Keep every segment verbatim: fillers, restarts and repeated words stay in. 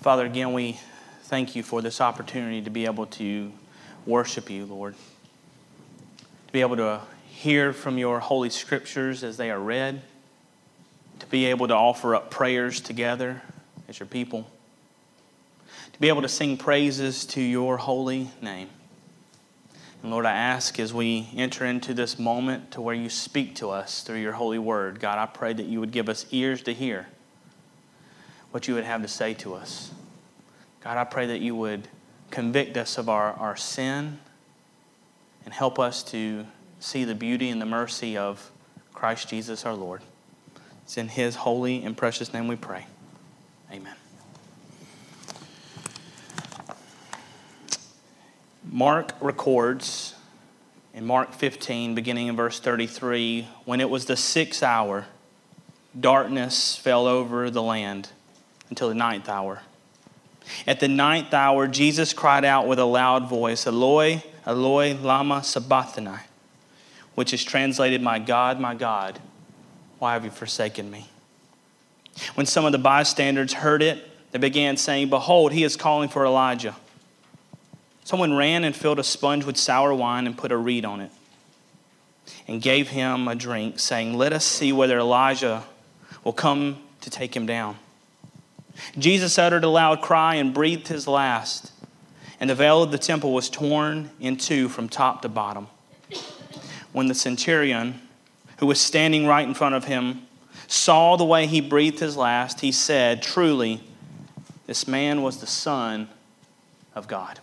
Father, again, we thank you for this opportunity to be able to worship you, Lord. To be able to hear from your holy scriptures as they are read. To be able to offer up prayers together as your people. To be able to sing praises to your holy name. And Lord, I ask as we enter into this moment to where you speak to us through your holy word, God, I pray that you would give us ears to hear what you would have to say to us. God, I pray that you would convict us of our, our sin and help us to see the beauty and the mercy of Christ Jesus our Lord. It's in his holy and precious name we pray. Amen. Mark records in Mark fifteen, beginning in verse thirty-three, when it was the sixth hour, darkness fell over the land until the ninth hour. At the ninth hour, Jesus cried out with a loud voice, Eloi, Eloi, lama sabachthani, which is translated, my God, my God, why have you forsaken me? When some of the bystanders heard it, they began saying, behold, he is calling for Elijah. Someone ran and filled a sponge with sour wine and put a reed on it and gave him a drink, saying, let us see whether Elijah will come to take him down. Jesus uttered a loud cry and breathed his last, and the veil of the temple was torn in two from top to bottom. When the centurion, who was standing right in front of him, saw the way he breathed his last, he said, truly, this man was the Son of God.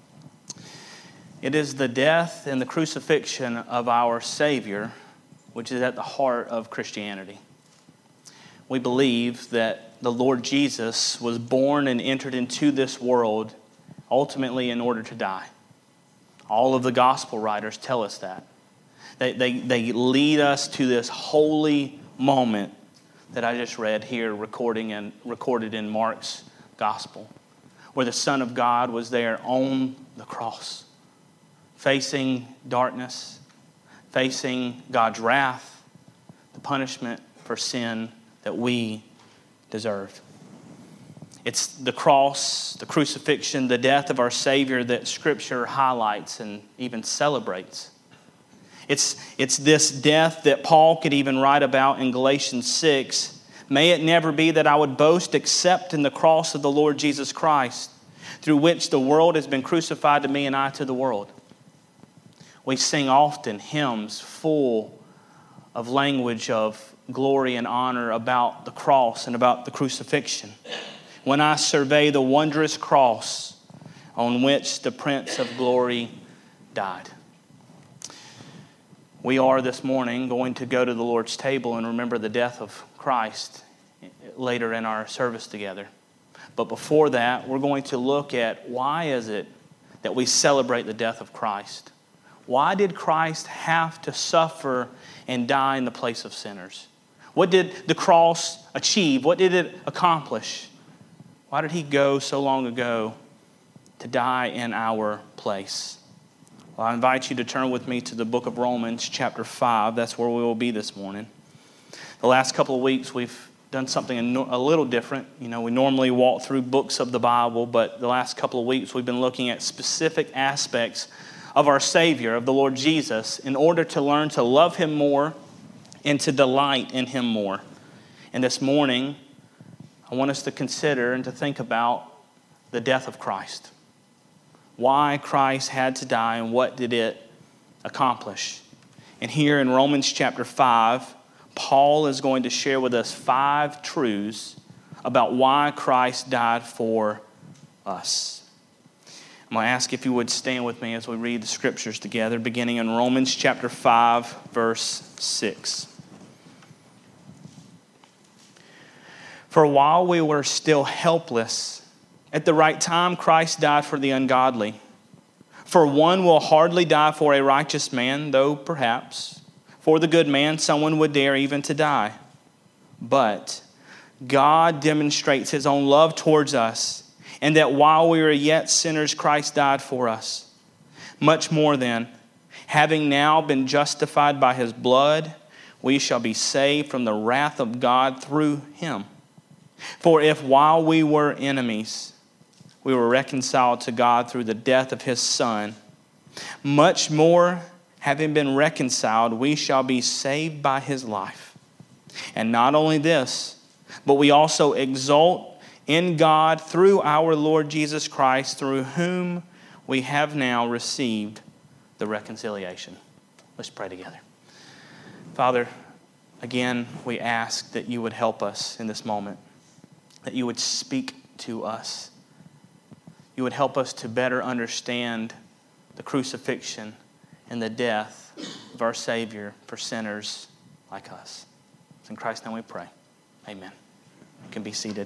It is the death and the crucifixion of our Savior which is at the heart of Christianity. We believe that the Lord Jesus was born and entered into this world ultimately in order to die. All of the gospel writers tell us that. They, they, they lead us to this holy moment that I just read here recording and recorded in Mark's gospel, where the Son of God was there on the cross, facing darkness, facing God's wrath, the punishment for sin that we deserved. It's the cross, the crucifixion, the death of our Savior that Scripture highlights and even celebrates. It's, it's this death that Paul could even write about in Galatians six. May it never be that I would boast except in the cross of the Lord Jesus Christ, through which the world has been crucified to me and I to the world. We sing often hymns full of language of glory and honor about the cross and about the crucifixion. When I survey the wondrous cross on which the Prince of Glory died. We are this morning going to go to the Lord's table and remember the death of Christ later in our service together. But before that, we're going to look at why is it that we celebrate the death of Christ? Why did Christ have to suffer and die in the place of sinners? What did the cross achieve? What did it accomplish? Why did he go so long ago to die in our place? Well, I invite you to turn with me to the book of Romans, chapter five. That's where we will be this morning. The last couple of weeks, we've done something a little different. You know, we normally walk through books of the Bible, but the last couple of weeks, we've been looking at specific aspects of our Savior, of the Lord Jesus, in order to learn to love him more and to delight in him more. And this morning, I want us to consider and to think about the death of Christ. Why Christ had to die and what did it accomplish. And here in Romans chapter five, Paul is going to share with us five truths about why Christ died for us. I'm going to ask if you would stand with me as we read the scriptures together, beginning in Romans chapter five, verse six. For while we were still helpless, at the right time Christ died for the ungodly. For one will hardly die for a righteous man, though perhaps for the good man someone would dare even to die. But God demonstrates his own love towards us, and that while we were yet sinners, Christ died for us. Much more then, having now been justified by his blood, we shall be saved from the wrath of God through him. For if while we were enemies, we were reconciled to God through the death of his Son, much more, having been reconciled, we shall be saved by his life. And not only this, but we also exult in God through our Lord Jesus Christ, through whom we have now received the reconciliation. Let's pray together. Father, again, we ask that you would help us in this moment, that you would speak to us. You would help us to better understand the crucifixion and the death of our Savior for sinners like us. It's in Christ's name we pray. Amen. You can be seated.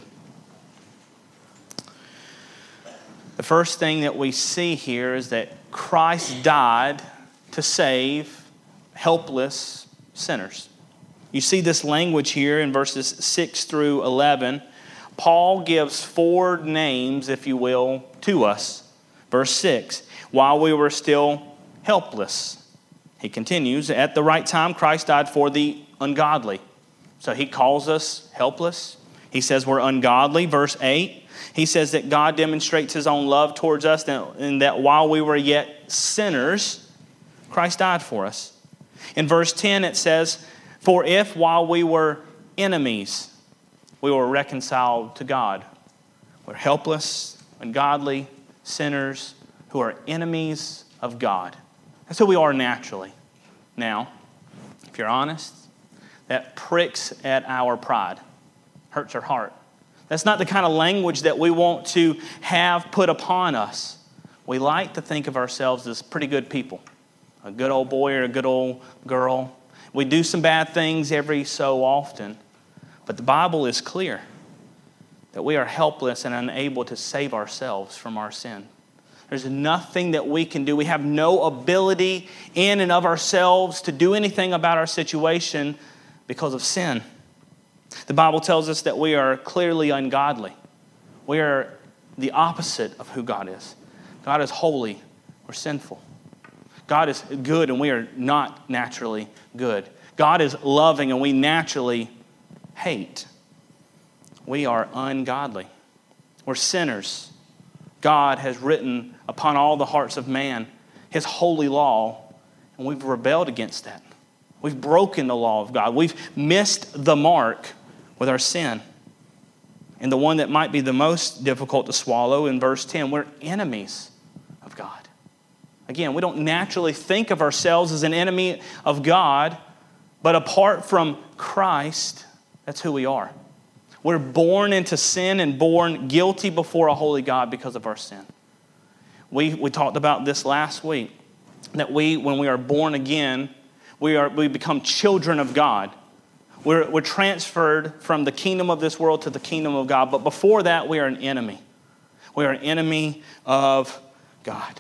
The first thing that we see here is that Christ died to save helpless sinners. You see this language here in verses six through eleven. Paul gives four names, if you will, to us. Verse six, while we were still helpless. He continues, at the right time, Christ died for the ungodly. So he calls us helpless. He says we're ungodly. Verse eight, he says that God demonstrates his own love towards us and that while we were yet sinners, Christ died for us. In verse ten, it says, for if while we were enemies, we were reconciled to God. We're helpless, ungodly, sinners who are enemies of God. That's who we are naturally. Now, if you're honest, that pricks at our pride, hurts our heart. That's not the kind of language that we want to have put upon us. We like to think of ourselves as pretty good people, a good old boy or a good old girl. We do some bad things every so often, but the Bible is clear that we are helpless and unable to save ourselves from our sin. There's nothing that we can do. We have no ability in and of ourselves to do anything about our situation because of sin. The Bible tells us that we are clearly ungodly. We are the opposite of who God is. God is holy. We're sinful. God is good and we are not naturally good. God is loving and we naturally hate. We are ungodly. We're sinners. God has written upon all the hearts of man his holy law, and we've rebelled against that. We've broken the law of God. We've missed the mark with our sin. And the one that might be the most difficult to swallow in verse ten, we're enemies of God. Again, we don't naturally think of ourselves as an enemy of God, but apart from Christ, that's who we are. We're born into sin and born guilty before a holy God because of our sin. We, we talked about this last week, that we, when we are born again, we are we become children of God. We're, we're transferred from the kingdom of this world to the kingdom of God. But before that, we are an enemy. We are an enemy of God.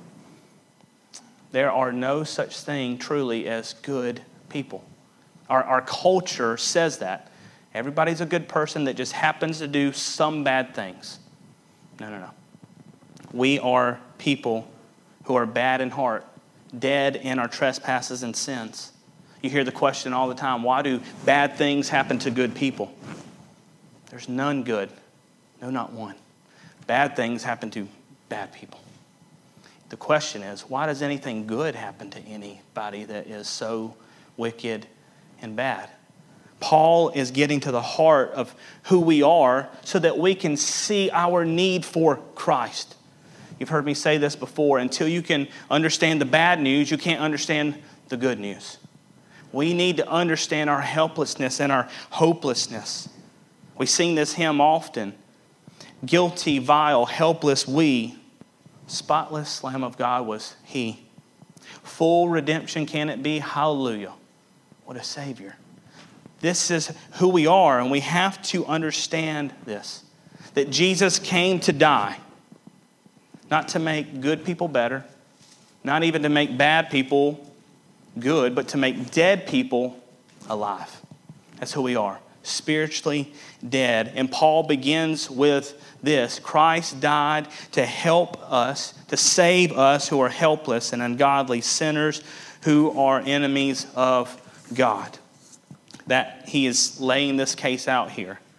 There are no such thing truly as good people. Our, our culture says that. Everybody's a good person that just happens to do some bad things. No, no, no. We are people who are bad in heart, dead in our trespasses and sins. You hear the question all the time, why do bad things happen to good people? There's none good. No, not one. Bad things happen to bad people. The question is, why does anything good happen to anybody that is so wicked and bad? Paul is getting to the heart of who we are so that we can see our need for Christ. You've heard me say this before. Until you can understand the bad news, you can't understand the good news. We need to understand our helplessness and our hopelessness. We sing this hymn often. Guilty, vile, helpless we. Spotless Lamb of God was He. Full redemption can it be? Hallelujah. What a Savior. This is who we are, and we have to understand this. That Jesus came to die. Not to make good people better. Not even to make bad people good, but to make dead people alive. That's who we are. Spiritually dead. And Paul begins with this. Christ died to help us, to save us who are helpless and ungodly sinners who are enemies of God. That he is laying this case out here.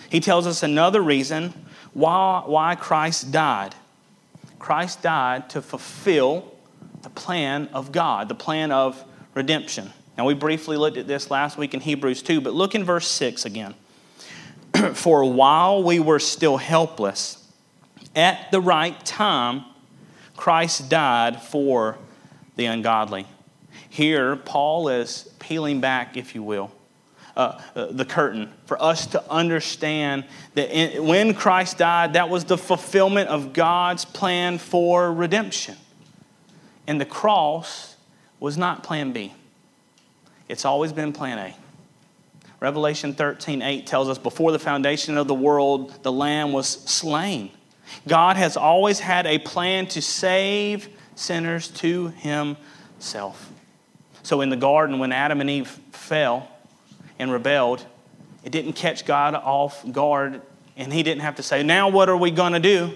He tells us another reason why, why Christ died. Christ died to fulfill the plan of God, the plan of redemption. Now, we briefly looked at this last week in Hebrews two, but look in verse six again. For while we were still helpless, at the right time, Christ died for the ungodly. Here, Paul is peeling back, if you will, uh, the curtain for us to understand that in, when Christ died, that was the fulfillment of God's plan for redemption. And the cross was not plan B. It's always been plan A. Revelation thirteen eight tells us, before the foundation of the world, the Lamb was slain. God has always had a plan to save sinners to himself. So in the garden, when Adam and Eve fell and rebelled, it didn't catch God off guard, and he didn't have to say, now what are we going to do?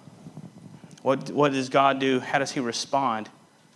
What, what does God do? How does he respond?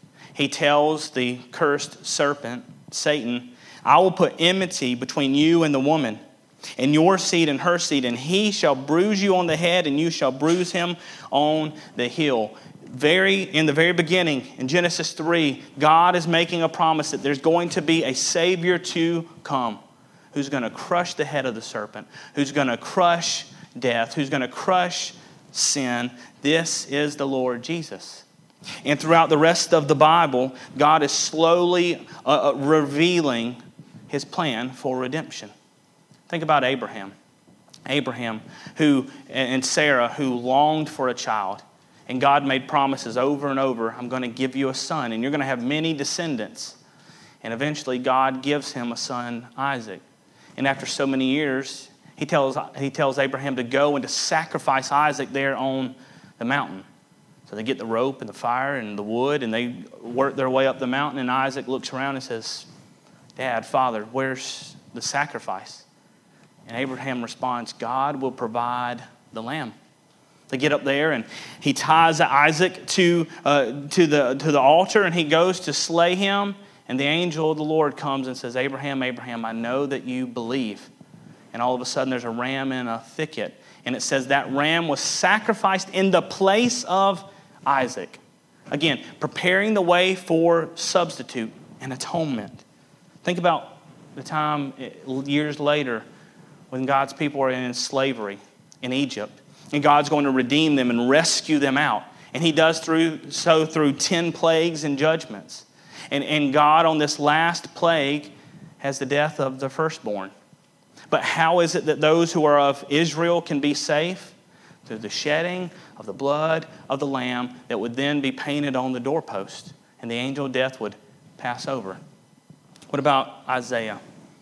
He tells the cursed serpent, Satan, I will put enmity between you and the woman, and your seed and her seed, and he shall bruise you on the head, and you shall bruise him on the heel. Very in the very beginning, in Genesis three, God is making a promise that there's going to be a Savior to come who's going to crush the head of the serpent, who's going to crush death, who's going to crush sin. This is the Lord Jesus. And throughout the rest of the Bible, God is slowly uh, revealing his plan for redemption. Think about Abraham. Abraham who and Sarah who longed for a child. And God made promises over and over, I'm going to give you a son, and you're going to have many descendants. And eventually God gives him a son, Isaac. And after so many years, he tells, he tells Abraham to go and to sacrifice Isaac there on the mountain. So they get the rope and the fire and the wood, and they work their way up the mountain, and Isaac looks around and says, Dad, Father, where's the sacrifice? And Abraham responds, God will provide the lamb. They get up there, and he ties Isaac to uh, to the to the altar, and he goes to slay him. And the angel of the Lord comes and says, Abraham, Abraham, I know that you believe. And all of a sudden, there's a ram in a thicket. And it says that ram was sacrificed in the place of Isaac. Again, preparing the way for substitute and atonement. Think about the time years later when God's people are in slavery in Egypt. And God's going to redeem them and rescue them out. And he does through so through ten plagues and judgments. And, and God on this last plague has the death of the firstborn. But how is it that those who are of Israel can be safe? Through the shedding of the blood of the lamb that would then be painted on the doorpost. And the angel of death would pass over. What about Isaiah?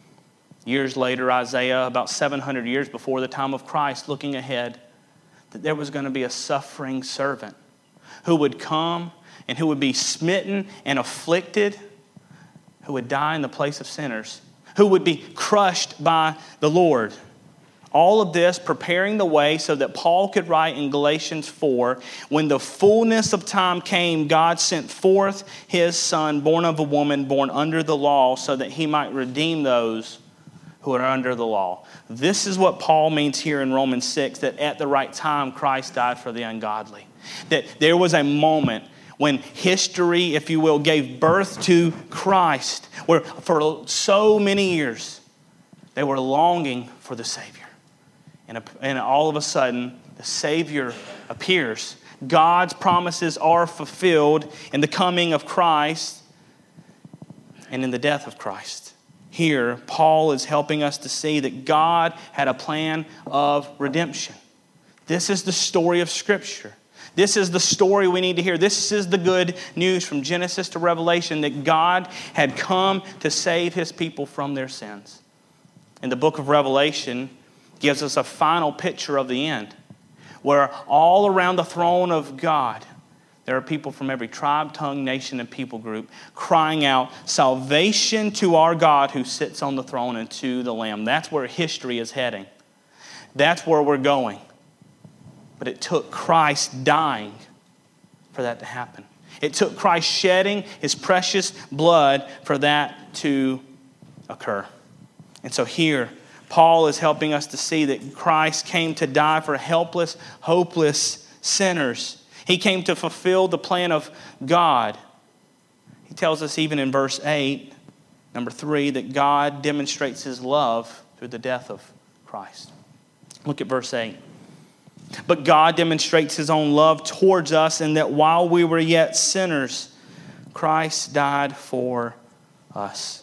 Years later, Isaiah, about seven hundred years before the time of Christ, looking ahead, that there was going to be a suffering servant who would come and who would be smitten and afflicted, who would die in the place of sinners, who would be crushed by the Lord. All of this preparing the way so that Paul could write in Galatians four, when the fullness of time came, God sent forth his son, born of a woman, born under the law, so that he might redeem those who are under the law. This is what Paul means here in Romans six, that at the right time Christ died for the ungodly. That there was a moment when history, if you will, gave birth to Christ, where for so many years they were longing for the Savior. And, and all of a sudden, the Savior appears. God's promises are fulfilled in the coming of Christ and in the death of Christ. Here, Paul is helping us to see that God had a plan of redemption. This is the story of Scripture. This is the story we need to hear. This is the good news from Genesis to Revelation, that God had come to save his people from their sins. And the book of Revelation gives us a final picture of the end, where all around the throne of God, there are people from every tribe, tongue, nation, and people group crying out, salvation to our God who sits on the throne and to the Lamb. That's where history is heading. That's where we're going. But it took Christ dying for that to happen. It took Christ shedding his precious blood for that to occur. And so here, Paul is helping us to see that Christ came to die for helpless, hopeless sinners. He came to fulfill the plan of God. He tells us even in verse eight, number three, that God demonstrates his love through the death of Christ. Look at verse eight. But God demonstrates his own love towards us in that while we were yet sinners, Christ died for us.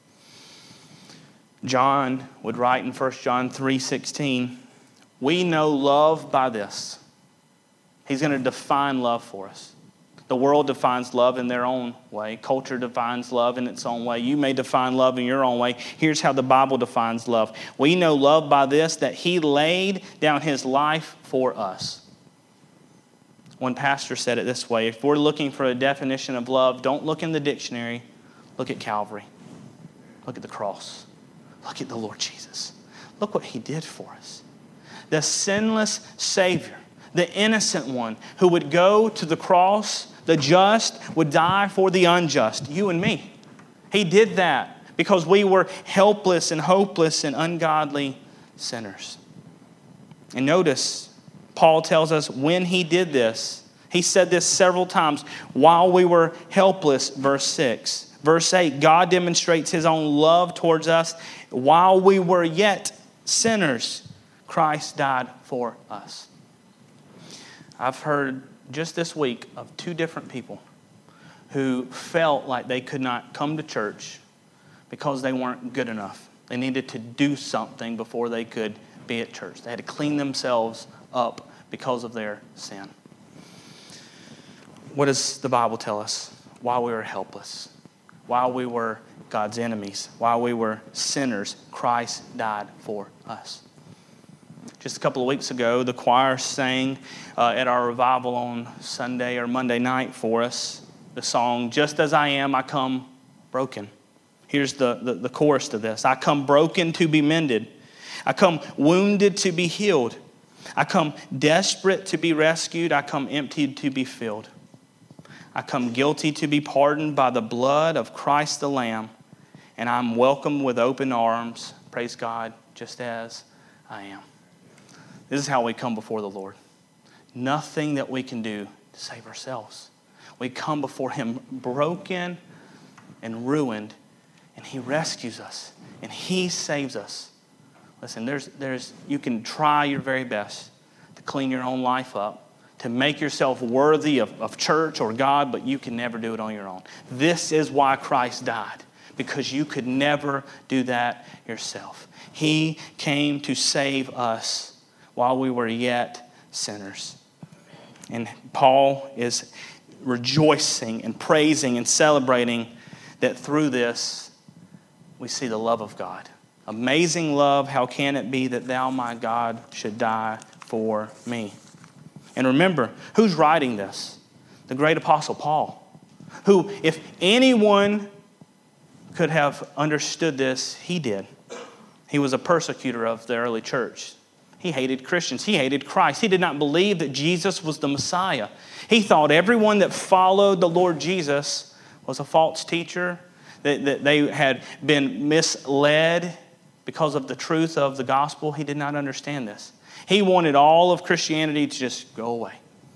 John would write in First John three sixteen, we know love by this. He's going to define love for us. The world defines love in their own way. Culture defines love in its own way. You may define love in your own way. Here's how the Bible defines love. We know love by this, that he laid down his life for us. One pastor said it this way, if we're looking for a definition of love, don't look in the dictionary. Look at Calvary. Look at the cross. Look at the Lord Jesus. Look what he did for us. The sinless Savior, the innocent one who would go to the cross, the just would die for the unjust, you and me. He did that because we were helpless and hopeless and ungodly sinners. And notice, Paul tells us when he did this, he said this several times, while we were helpless, verse six. Verse eight, God demonstrates his own love towards us. While we were yet sinners, Christ died for us. I've heard just this week of two different people who felt like they could not come to church because they weren't good enough. They needed to do something before they could be at church. They had to clean themselves up because of their sin. What does the Bible tell us? While we were helpless, while we were God's enemies, while we were sinners, Christ died for us. Just a couple of weeks ago, the choir sang uh, at our revival on Sunday or Monday night for us the song, Just As I Am, I Come Broken. Here's the, the, the chorus to this. I come broken to be mended. I come wounded to be healed. I come desperate to be rescued. I come emptied to be filled. I come guilty to be pardoned by the blood of Christ the Lamb. And I'm welcomed with open arms. Praise God, just as I am. This is how we come before the Lord. Nothing that we can do to save ourselves. We come before him broken and ruined, and he rescues us, and he saves us. Listen, there's, there's, you can try your very best to clean your own life up, to make yourself worthy of, of church or God, but you can never do it on your own. This is why Christ died, because you could never do that yourself. He came to save us while we were yet sinners. And Paul is rejoicing and praising and celebrating that through this, we see the love of God. Amazing love, how can it be that thou, my God, should die for me? And remember, who's writing this? The great apostle Paul, who, if anyone could have understood this, he did. He was a persecutor of the early church. He hated Christians. He hated Christ. He did not believe that Jesus was the Messiah. He thought everyone that followed the Lord Jesus was a false teacher, that, that they had been misled because of the truth of the gospel. He did not understand this. He wanted all of Christianity to just go away.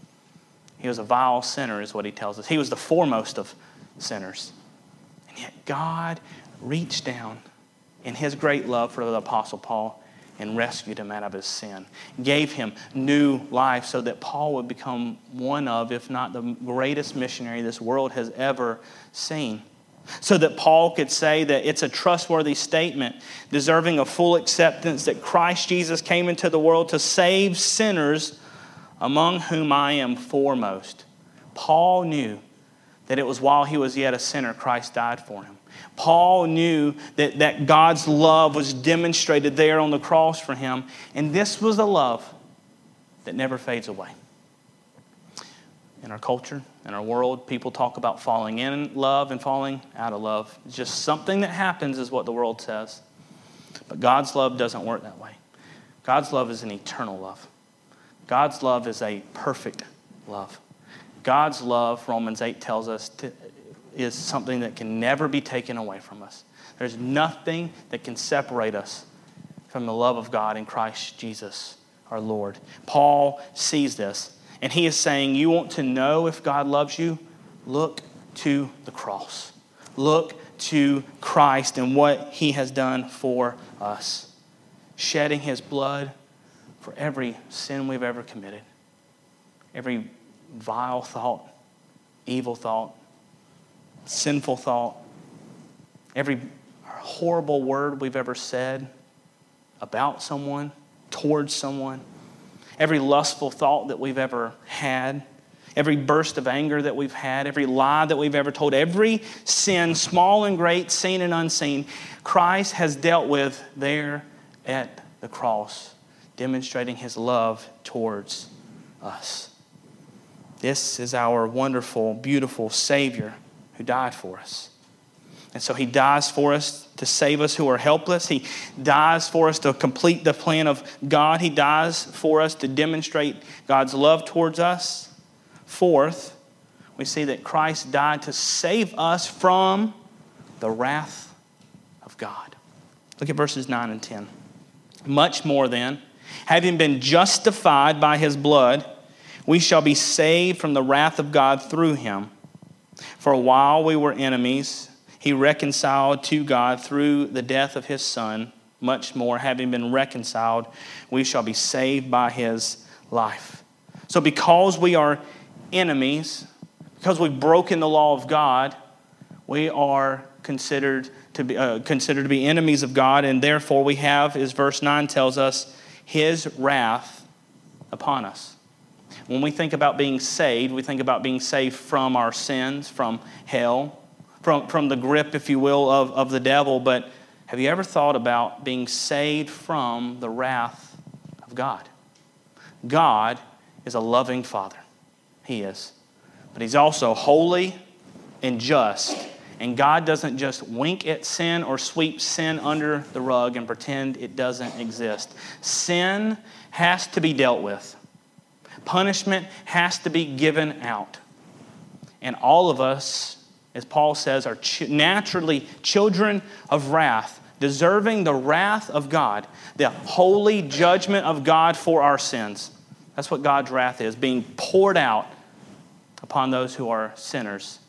He was a vile sinner, is what he tells us. He was the foremost of sinners. And yet God reached down in his great love for the Apostle Paul and rescued him out of his sin. Gave him new life so that Paul would become one of, if not the greatest missionary this world has ever seen. So that Paul could say that it's a trustworthy statement, deserving of full acceptance, that Christ Jesus came into the world to save sinners, among whom I am foremost. Paul knew that it was while he was yet a sinner, Christ died for him. Paul knew that, that God's love was demonstrated there on the cross for him. And this was a love that never fades away. In our culture, in our world, people talk about falling in love and falling out of love. It's just something that happens, is what the world says. But God's love doesn't work that way. God's love is an eternal love. God's love is a perfect love. God's love, Romans eight tells us, to, is something that can never be taken away from us. There's nothing that can separate us from the love of God in Christ Jesus our Lord. Paul sees this, and he is saying, you want to know if God loves you? Look to the cross. Look to Christ and what he has done for us. Shedding his blood for every sin we've ever committed. Every vile thought, evil thought, sinful thought, every horrible word we've ever said about someone, towards someone, every lustful thought that we've ever had, every burst of anger that we've had, every lie that we've ever told, every sin, small and great, seen and unseen, Christ has dealt with there at the cross, demonstrating his love towards us. This is our wonderful, beautiful Savior who died for us. And so he dies for us to save us who are helpless. He dies for us to complete the plan of God. He dies for us to demonstrate God's love towards us. Fourth, we see that Christ died to save us from the wrath of God. Look at verses nine and ten. Much more then, having been justified by his blood, we shall be saved from the wrath of God through him. For while we were enemies, he reconciled to God through the death of his Son. Much more, having been reconciled, we shall be saved by his life. So because we are enemies, because we've broken the law of God, we are considered to be uh, considered to be enemies of God, and therefore we have, as verse nine tells us, his wrath upon us. When we think about being saved, we think about being saved from our sins, from hell, from, from the grip, if you will, of, of the devil. But have you ever thought about being saved from the wrath of God? God is a loving Father. He is. But he's also holy and just. And God doesn't just wink at sin or sweep sin under the rug and pretend it doesn't exist. Sin has to be dealt with. Punishment has to be given out. And all of us, as Paul says, are ch- naturally children of wrath, deserving the wrath of God, the holy judgment of God for our sins. That's what God's wrath is, being poured out upon those who are sinners,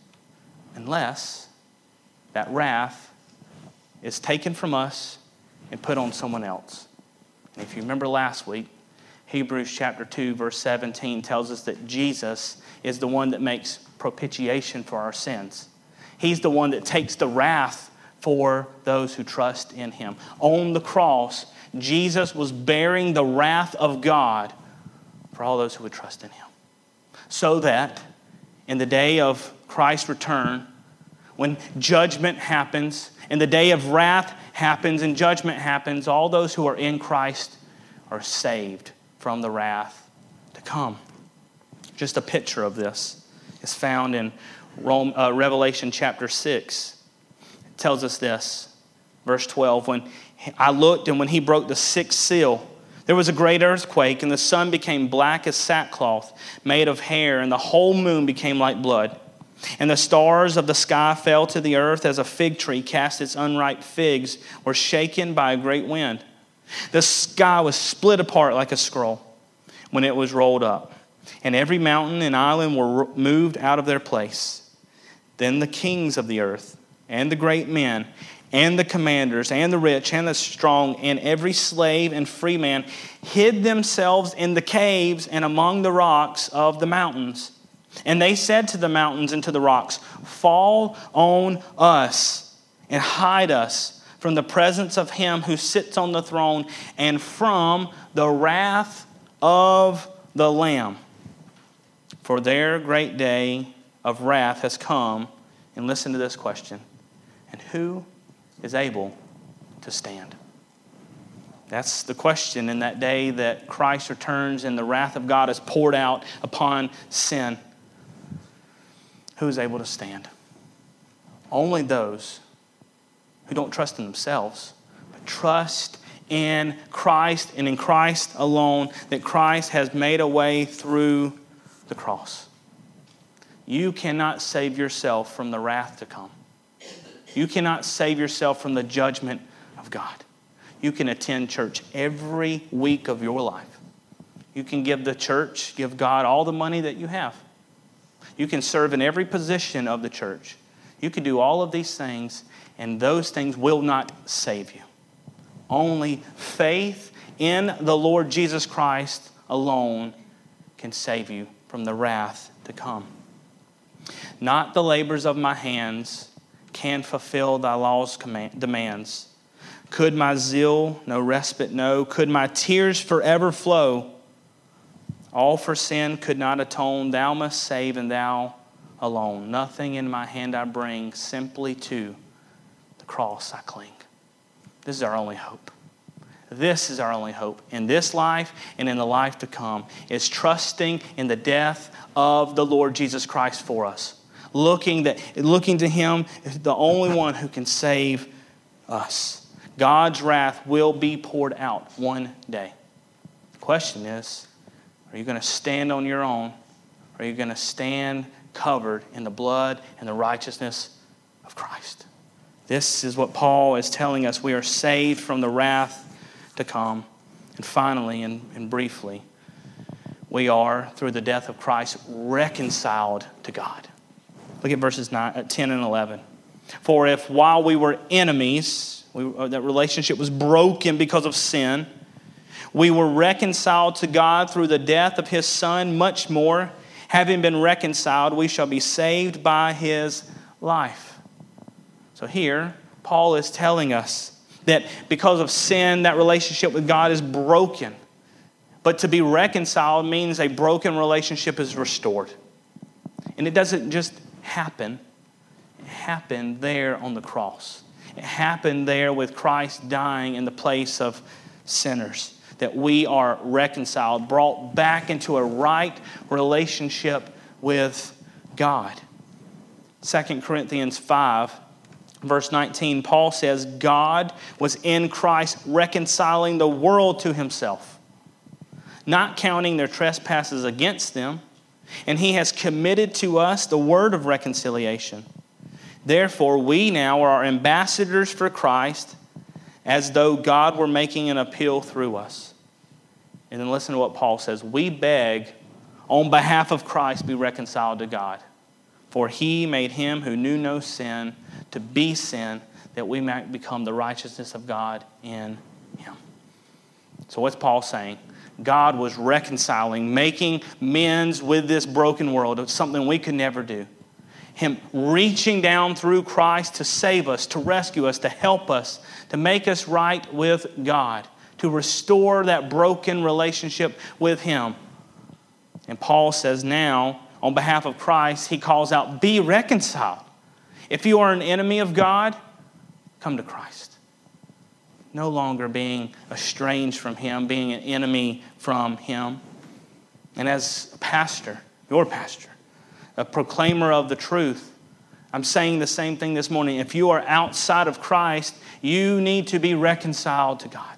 unless that wrath is taken from us and put on someone else. And if you remember last week, Hebrews chapter two, verse seventeen tells us that Jesus is the one that makes propitiation for our sins. He's the one that takes the wrath for those who trust in him. On the cross, Jesus was bearing the wrath of God for all those who would trust in him. So that in the day of Christ's return, when judgment happens, and the day of wrath happens and judgment happens, all those who are in Christ are saved from the wrath to come. Just a picture of this is found in Rome, uh, Revelation chapter six. It tells us this, verse twelve, when I looked and when he broke the sixth seal, there was a great earthquake, and the sun became black as sackcloth made of hair, and the whole moon became like blood. And the stars of the sky fell to the earth as a fig tree cast its unripe figs, were shaken by a great wind. The sky was split apart like a scroll when it was rolled up, and every mountain and island were moved out of their place. Then the kings of the earth, and the great men, and the commanders, and the rich, and the strong, and every slave and free man hid themselves in the caves and among the rocks of the mountains. And they said to the mountains and to the rocks, fall on us and hide us from the presence of him who sits on the throne and from the wrath of the Lamb. For their great day of wrath has come. And listen to this question. And who is able to stand? That's the question in that day that Christ returns and the wrath of God is poured out upon sin. Who is able to stand? Only those who don't trust in themselves, but trust in Christ and in Christ alone, that Christ has made a way through the cross. You cannot save yourself from the wrath to come. You cannot save yourself from the judgment of God. You can attend church every week of your life. You can give the church, give God all the money that you have. You can serve in every position of the church. You can do all of these things, and those things will not save you. Only faith in the Lord Jesus Christ alone can save you from the wrath to come. Not the labors of my hands can fulfill thy law's command, demands. Could my zeal no respite know? Could my tears forever flow? All for sin could not atone. Thou must save, and thou alone. Nothing in my hand I bring, simply to the cross I cling. This is our only hope. This is our only hope in this life and in the life to come, is trusting in the death of the Lord Jesus Christ for us. Looking, that, looking to Him as the only one who can save us. God's wrath will be poured out one day. The question is, are you going to stand on your own? Or are you going to stand covered in the blood and the righteousness of Christ? This is what Paul is telling us. We are saved from the wrath to come. And finally, and, and briefly, we are, through the death of Christ, reconciled to God. Look at verses nine, ten and eleven. For if while we were enemies, we, that relationship was broken because of sin, we were reconciled to God through the death of His Son, much more, having been reconciled, we shall be saved by His life. So here, Paul is telling us that because of sin, that relationship with God is broken. But to be reconciled means a broken relationship is restored. And it doesn't just happen. It happened there on the cross. It happened there with Christ dying in the place of sinners. That we are reconciled, brought back into a right relationship with God. Second Corinthians five, verse nineteen, Paul says, God was in Christ reconciling the world to Himself, not counting their trespasses against them, and He has committed to us the word of reconciliation. Therefore, we now are ambassadors for Christ, as though God were making an appeal through us. And then listen to what Paul says. We beg on behalf of Christ be reconciled to God. For He made Him who knew no sin to be sin, that we might become the righteousness of God in Him. So what's Paul saying? God was reconciling, making amends with this broken world. It's something we could never do. Him reaching down through Christ to save us, to rescue us, to help us, to make us right with God, to restore that broken relationship with Him. And Paul says now, on behalf of Christ, he calls out, be reconciled. If you are an enemy of God, come to Christ. No longer being estranged from Him, being an enemy from Him. And as a pastor, your pastor, a proclaimer of the truth, I'm saying the same thing this morning. If you are outside of Christ, you need to be reconciled to God.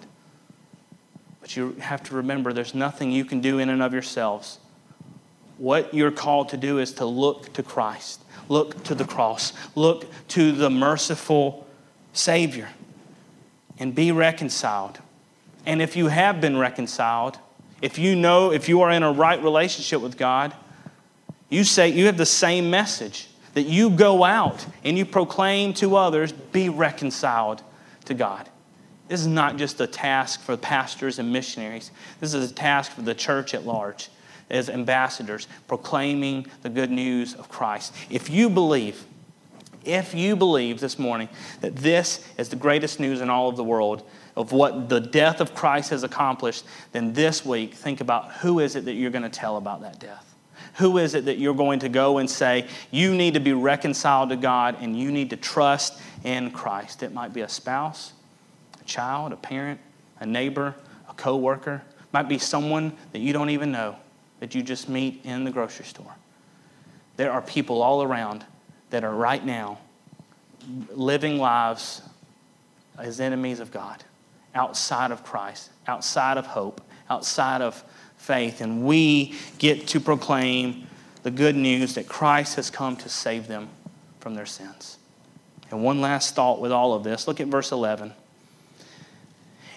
But you have to remember there's nothing you can do in and of yourselves. What you're called to do is to look to Christ. Look to the cross. Look to the merciful Savior. And be reconciled. And if you have been reconciled, if you know, if you are in a right relationship with God, you say you have the same message. That you go out and you proclaim to others, be reconciled to God. This is not just a task for pastors and missionaries. This is a task for the church at large as ambassadors, proclaiming the good news of Christ. If you believe, if you believe this morning that this is the greatest news in all of the world of what the death of Christ has accomplished, then this week think about who is it that you're going to tell about that death. Who is it that you're going to go and say, you need to be reconciled to God and you need to trust in Christ? It might be a spouse, a child, a parent, a neighbor, a co-worker. It might be someone that you don't even know that you just meet in the grocery store. There are people all around that are right now living lives as enemies of God, outside of Christ, outside of hope, outside of faith, and we get to proclaim the good news that Christ has come to save them from their sins. And one last thought with all of this. Look at verse eleven.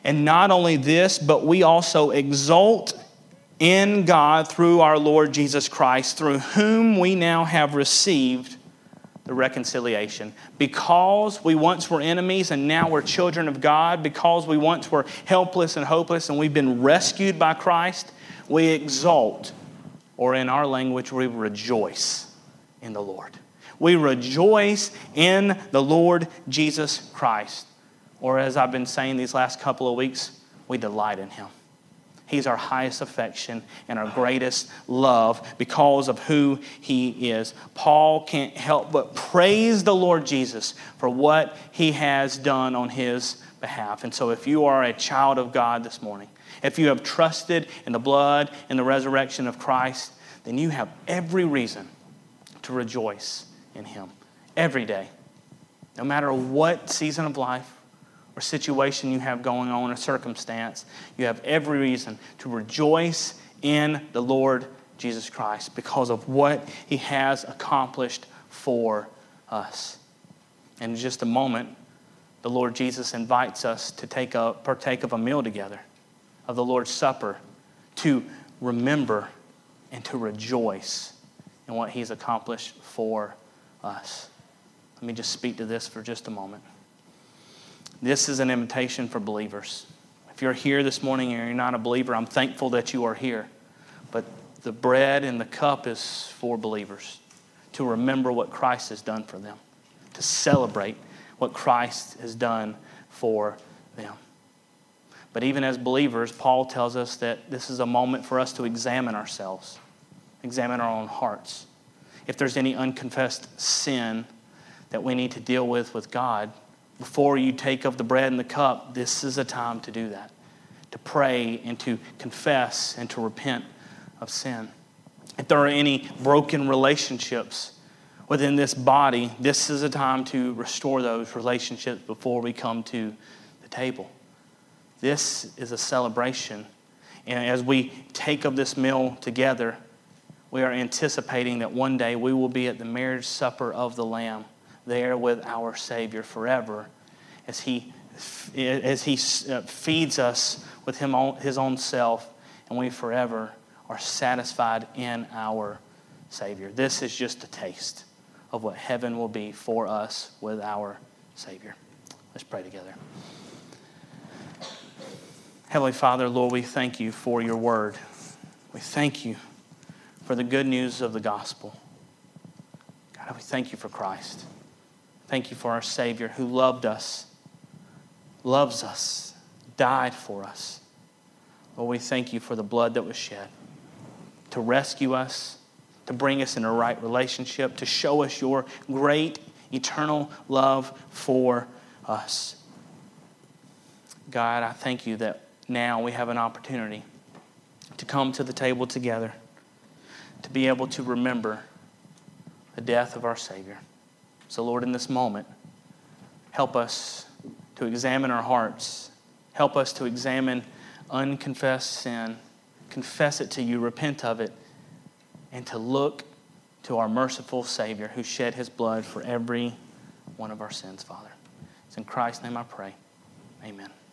And not only this, but we also exult in God through our Lord Jesus Christ, through whom we now have received the reconciliation. Because we once were enemies and now we're children of God, because we once were helpless and hopeless and we've been rescued by Christ, we exult, or in our language, we rejoice in the Lord. We rejoice in the Lord Jesus Christ. Or as I've been saying these last couple of weeks, we delight in Him. He's our highest affection and our greatest love because of who He is. Paul can't help but praise the Lord Jesus for what He has done on his behalf. And so if you are a child of God this morning, if you have trusted in the blood and the resurrection of Christ, then you have every reason to rejoice in Him every day. No matter what season of life or situation you have going on, or circumstance, you have every reason to rejoice in the Lord Jesus Christ because of what He has accomplished for us. And in just a moment, the Lord Jesus invites us to take a, partake of a meal together, of the Lord's Supper, to remember and to rejoice in what He's accomplished for us. Let me just speak to this for just a moment. This is an invitation for believers. If you're here this morning and you're not a believer, I'm thankful that you are here. But the bread and the cup is for believers, to remember what Christ has done for them, to celebrate what Christ has done for them. But even as believers, Paul tells us that this is a moment for us to examine ourselves, examine our own hearts. If there's any unconfessed sin that we need to deal with with God, before you take of the bread and the cup, this is a time to do that, to pray and to confess and to repent of sin. If there are any broken relationships within this body, this is a time to restore those relationships before we come to the table. This is a celebration. And as we take of this meal together, we are anticipating that one day we will be at the marriage supper of the Lamb, there with our Savior forever, as He as He feeds us with Him His own self, and we forever are satisfied in our Savior. This is just a taste of what heaven will be for us with our Savior. Let's pray together. Heavenly Father, Lord, we thank You for Your word. We thank You for the good news of the gospel. God, we thank You for Christ. Thank You for our Savior who loved us, loves us, died for us. Lord, we thank You for the blood that was shed to rescue us, to bring us in a right relationship, to show us Your great eternal love for us. God, I thank You that now we have an opportunity to come to the table together, to be able to remember the death of our Savior. So, Lord, in this moment, help us to examine our hearts. Help us to examine unconfessed sin, confess it to You, repent of it, and to look to our merciful Savior who shed His blood for every one of our sins, Father. It's in Christ's name I pray. Amen.